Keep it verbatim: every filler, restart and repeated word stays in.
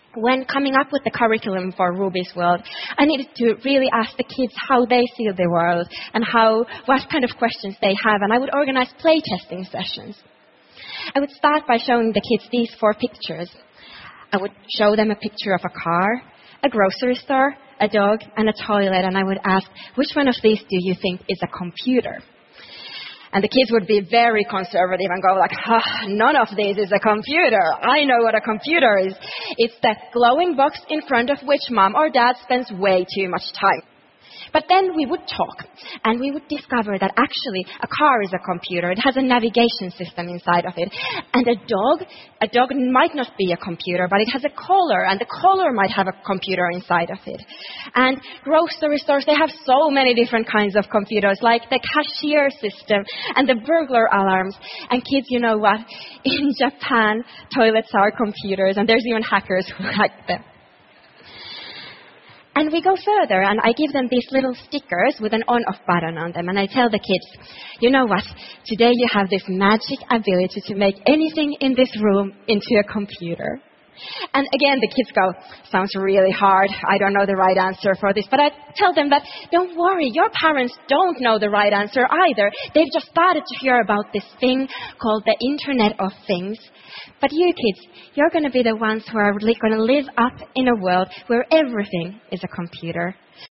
when coming up with the curriculum for Ruby's World, I needed to really ask the kids how they see the world and how, what kind of questions they have. And I would organize playtesting sessions. I would start by showing the kids these four pictures. I would show them a picture of a car, a grocery store, a dog, and a toilet. And I would ask, which one of these do you think is a computer? And the kids would be very conservative and go like, ah, none of these is a computer. I know what a computer is. It's that glowing box in front of which mom or dad spends way too much time. But then we would talk, and we would discover that actually a car is a computer. It has a navigation system inside of it. And a dog, a dog might not be a computer, but it has a collar, and the collar might have a computer inside of it. And grocery stores, they have so many different kinds of computers, like the cashier system and the burglar alarms. And kids, you know what? In Japan, toilets are computers, and there's even hackers who like them. And we go further, and I give them these little stickers with an on-off button on them. And I tell the kids, you know what? Today you have this magic ability to make anything in this room into a computer. And again, the kids go, sounds really hard. I don't know the right answer for this. But I tell them that, don't worry, your parents don't know the right answer either. They've just started to hear about this thing called the Internet of Things. But you kids, you're going to be the ones who are going to live up in a world where everything is a computer.